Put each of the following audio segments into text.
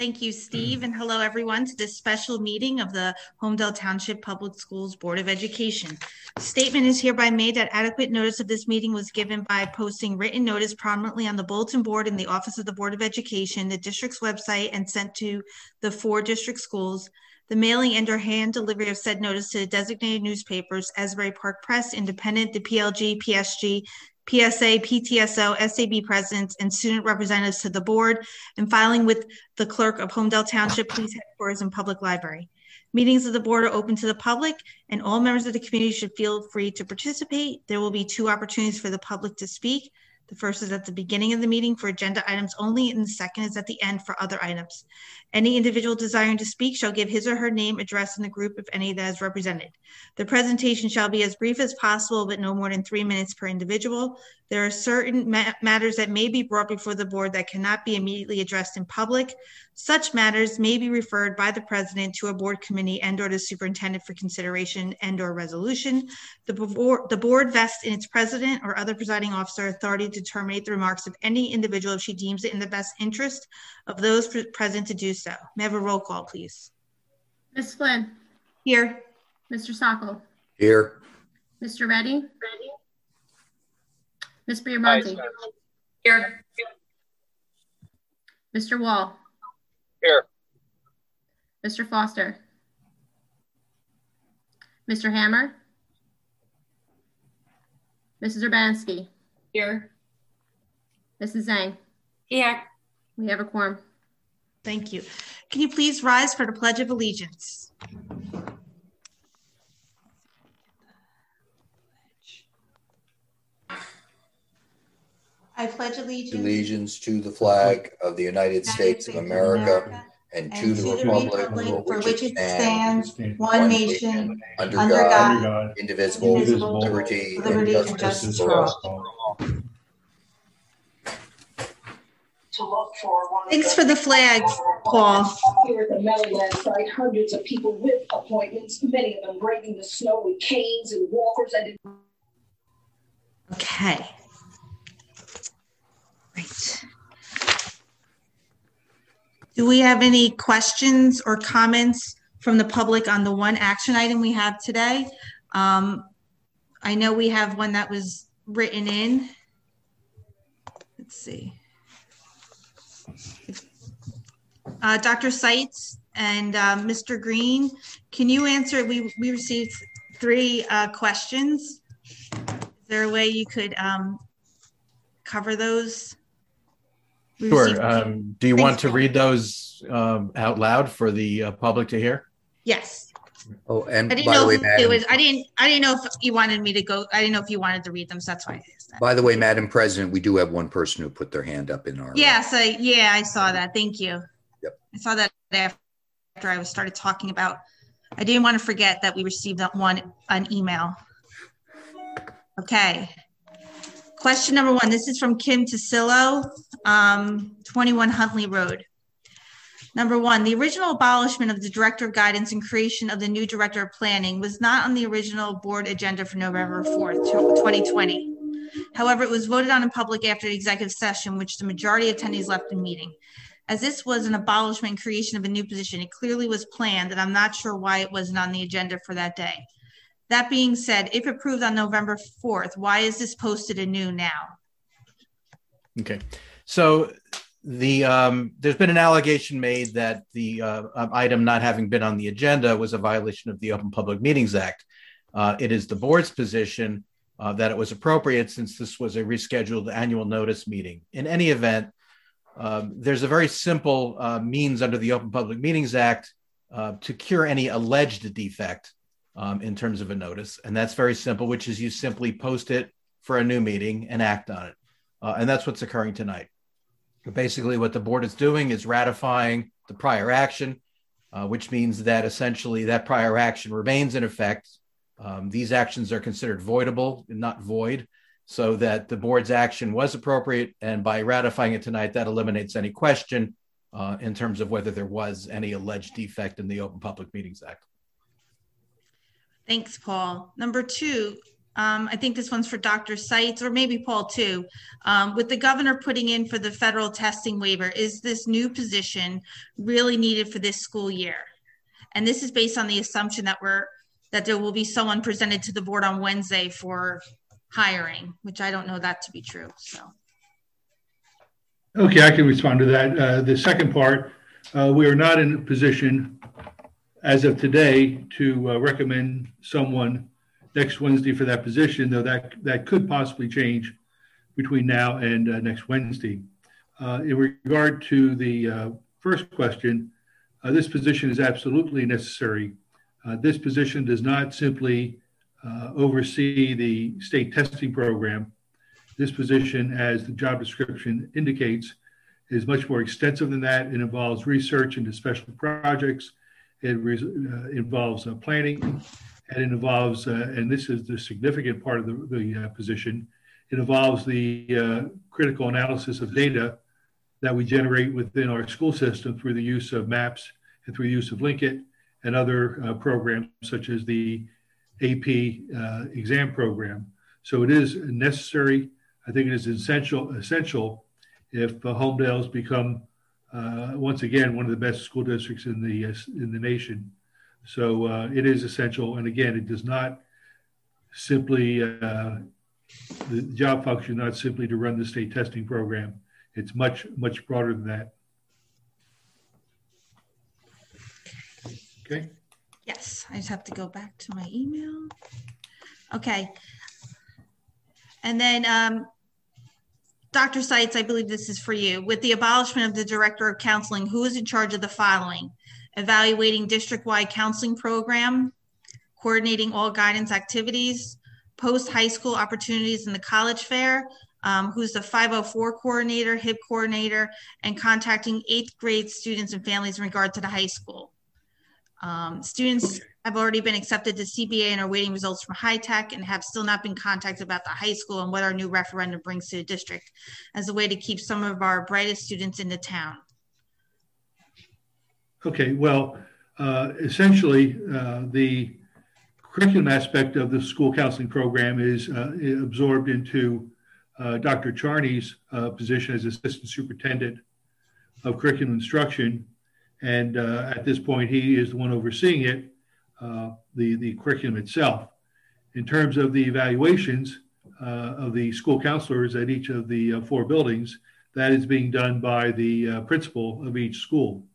Thank you, Steve, and hello everyone to this special meeting of the Homedale Township Public Schools Board of Education. Statement is hereby made that adequate notice of this meeting was given by posting written notice prominently on the bulletin board in the office of the Board of Education, the district's website, and sent to the 4 district schools. The mailing and/or hand delivery of said notice to the designated newspapers, Asbury Park Press, Independent, the PLG, PSG, PSA, PTSO, SAB presidents, and student representatives to the board, and filing with the clerk of Homedale Township Police Headquarters and Public Library. Meetings of the board are open to the public, and all members of the community should feel free to participate. There will be 2 opportunities for the public to speak. The first is at the beginning of the meeting for agenda items only, and the second is at the end for other items. Any individual desiring to speak shall give his or her name, address, and the group, if any, that is represented. The presentation shall be as brief as possible, but no more than 3 minutes per individual. There are certain matters that may be brought before the board that cannot be immediately addressed in public. Such matters may be referred by the president to a board committee and/or the superintendent for consideration and/or resolution. The board vests in its president or other presiding officer authority to terminate the remarks of any individual if she deems it in the best interest of those present to do so. May I have a roll call, please? Ms. Flynn. Here. Mr. Sockel. Here. Mr. Reddy. Ms. Briamonte. Here. Mr. Wall. Here. Mr. Foster. Mr. Hammer. Mrs. Urbanski. Here. Mrs. Zhang. Here. We have a quorum. Thank you. Can you please rise for the Pledge of Allegiance? I pledge allegiance to the flag of the United States of America and to the republic for which it stands, one nation, under God, indivisible, with liberty and justice for all. Thanks for the flag, Paul. Here at the Meadowland site, hundreds of people with appointments, many of them braving the snow with canes and walkers. Okay. Right. Do we have any questions or comments from the public on the one action item we have today? I know we have one that was written in. Let's see. Dr. Seitz and Mr. Green, can you answer? We received 3 questions. Is there a way you could cover those? Sure. Do you want to read those out loud for the public to hear? Yes. Oh, and I didn't by the know way, if Madam, it was. I didn't know if you wanted me to go. I didn't know if you wanted to read them, so that's why I asked that. by the way, Madam President, we do have one person who put their hand up in our. Yes, I saw that. Thank you. Yep. I saw that after I started talking about. I didn't want to forget that we received an email. Okay. Question number 1. This is from Kim Tasillo, 21 Huntley Road. Number 1, the original abolishment of the Director of Guidance and creation of the new Director of Planning was not on the original board agenda for November 4th, 2020. However, it was voted on in public after the executive session, which the majority of attendees left the meeting. As this was an abolishment and creation of a new position, it clearly was planned, and I'm not sure why it wasn't on the agenda for that day. That being said, if approved on November 4th, why is this posted anew now? Okay, so there's been an allegation made that the item not having been on the agenda was a violation of the Open Public Meetings Act. It is the board's position that it was appropriate since this was a rescheduled annual notice meeting. In any event, there's a very simple means under the Open Public Meetings Act to cure any alleged defect in terms of a notice. And that's very simple, which is you simply post it for a new meeting and act on it. And that's what's occurring tonight. Basically, what the board is doing is ratifying the prior action, which means that essentially that prior action remains in effect. These actions are considered voidable and not void, so that the board's action was appropriate. And by ratifying it tonight, that eliminates any question in terms of whether there was any alleged defect in the Open Public Meetings Act. Thanks, Paul. Number 2, I think this one's for Dr. Seitz, or maybe Paul too. With the governor putting in for the federal testing waiver, is this new position really needed for this school year? And this is based on the assumption that there will be someone presented to the board on Wednesday for hiring, which I don't know that to be true. So. Okay, I can respond to that. The second part, we are not in a position as of today to recommend someone next Wednesday for that position, though that could possibly change between now and next Wednesday. In regard to the first question, this position is absolutely necessary. This position does not simply oversee the state testing program. This position, as the job description indicates, is much more extensive than that. It involves research into special projects. It involves planning, and it involves, and this is the significant part of the position, it involves the critical analysis of data that we generate within our school system through the use of MAPS and through the use of Linkit and other programs such as the AP exam program. So it is necessary. I think it is essential if Homedale's become once again one of the best school districts in the nation. So it is essential, and again, it does not simply the job function not simply to run the state testing program. It's much broader than that. Okay. Yes, I just have to go back to my email. Okay. And then Dr. Seitz, I believe this is for you. With the abolishment of the Director of Counseling, who is in charge of the following? Evaluating district-wide counseling program, coordinating all guidance activities, post-high school opportunities in the college fair, who's the 504 coordinator, HIB coordinator, and contacting 8th grade students and families in regard to the high school. Students have already been accepted to CBA and are waiting results from High Tech and have still not been contacted about the high school and what our new referendum brings to the district as a way to keep some of our brightest students in the town. Okay, well, essentially the curriculum aspect of the school counseling program is absorbed into Dr. Charney's position as Assistant Superintendent of Curriculum Instruction. And at this point, he is the one overseeing it, the curriculum itself. In terms of the evaluations of the school counselors at each of the 4 buildings, that is being done by the principal of each school.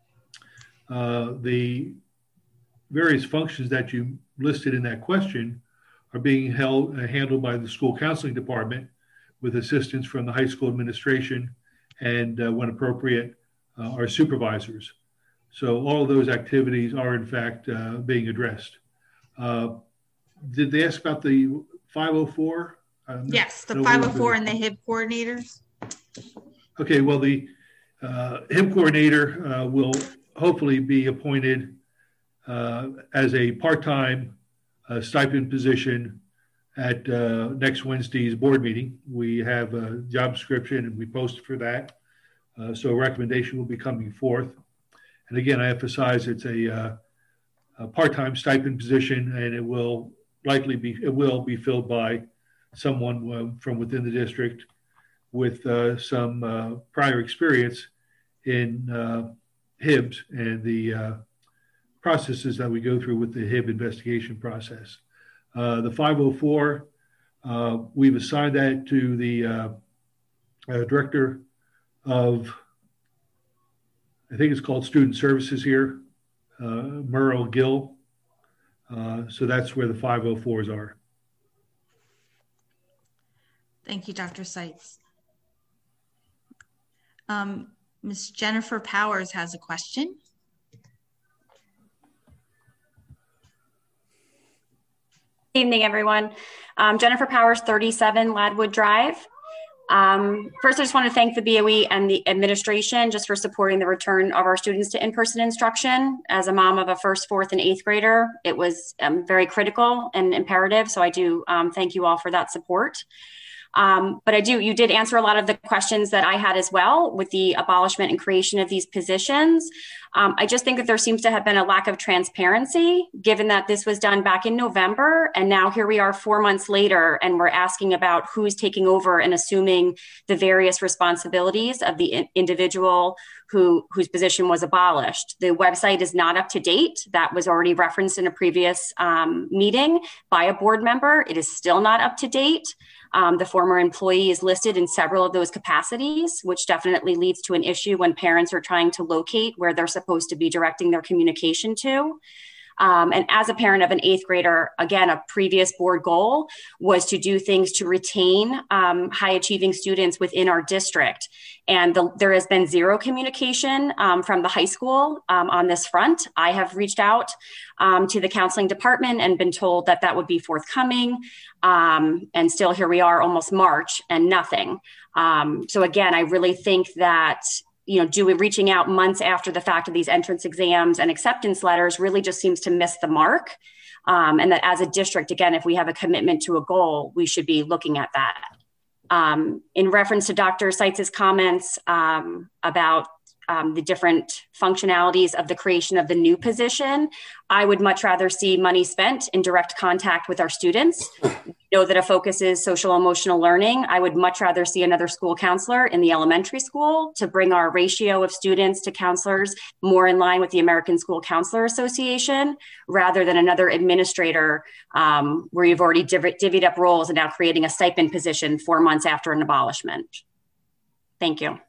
The various functions that you listed in that question are being handled by the school counseling department with assistance from the high school administration and, when appropriate, our supervisors. So all of those activities are in fact being addressed. Did they ask about the 504? Yes, the 504 and the HIB coordinators. Okay, well, the HIB coordinator will hopefully be appointed as a part-time stipend position at next Wednesday's board meeting. We have a job description and we posted for that. So a recommendation will be coming forth. And again, I emphasize it's a part-time stipend position, and it will be filled by someone from within the district with some prior experience in HIBs and the processes that we go through with the HIB investigation process. The 504, we've assigned that to the director of, I think it's called Student Services here, Merle Gill. So that's where the 504s are. Thank you, Dr. Seitz. Ms. Jennifer Powers has a question. Good evening, everyone. Jennifer Powers, 37 Ladwood Drive. First, I just want to thank the BOE and the administration just for supporting the return of our students to in-person instruction. As a mom of a 1st, 4th, and 8th grader, it was very critical and imperative. So I do thank you all for that support. But you did answer a lot of the questions that I had as well with the abolishment and creation of these positions. I just think that there seems to have been a lack of transparency, given that this was done back in November, and now here we are 4 months later, and we're asking about who's taking over and assuming the various responsibilities of the individual whose position was abolished. The website is not up to date. That was already referenced in a previous meeting by a board member. It is still not up to date. The former employee is listed in several of those capacities, which definitely leads to an issue when parents are trying to locate where they're supposed to be directing their communication to. And as a parent of an 8th grader, again, a previous board goal was to do things to retain high achieving students within our district. And there has been zero communication from the high school on this front. I have reached out to the counseling department and been told that that would be forthcoming. And still here we are almost March and nothing. So again, I really think that reaching out months after the fact of these entrance exams and acceptance letters really just seems to miss the mark. And that as a district, again, if we have a commitment to a goal, we should be looking at that. In reference to Dr. Seitz's comments about the different functionalities of the creation of the new position, I would much rather see money spent in direct contact with our students. We know that a focus is social emotional learning. I would much rather see another school counselor in the elementary school to bring our ratio of students to counselors more in line with the American School Counselor Association, rather than another administrator where you've already divvied up roles and now creating a stipend position 4 months after an abolishment. Thank you.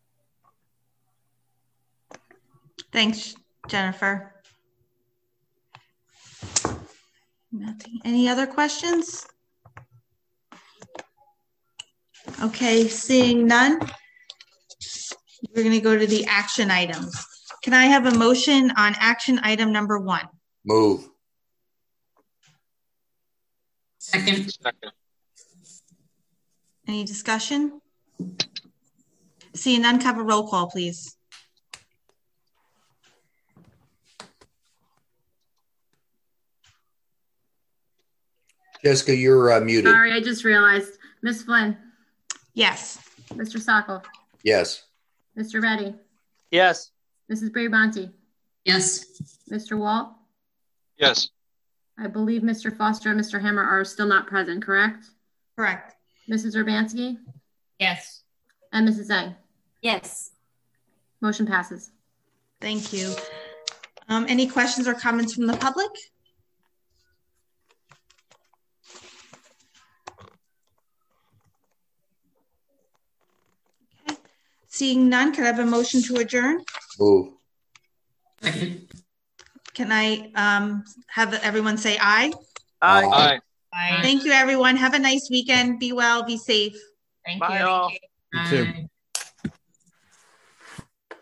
Thanks, Jennifer. Nothing. Any other questions? Okay, seeing none, we're going to go to the action items. Can I have a motion on action item number 1? Move. Second. Any discussion? Seeing none, can I have a roll call, please? Jessica, you're muted. Sorry, I just realized. Ms. Flynn. Yes. Mr. Sokol. Yes. Mr. Reddy. Yes. Mrs. Brabante. Yes. Mr. Walt. Yes. I believe Mr. Foster and Mr. Hammer are still not present, correct? Correct. Mrs. Urbanski Yes. and Mrs. Zhang. Yes. Motion passes. Thank you. Any questions or comments from the public? Okay. Seeing none, can I have a motion to adjourn? Move. Second. Can I have everyone say aye? Aye. Thank you, everyone. Have a nice weekend. Be well, be safe. Thank Bye, you. all. You too. Bye.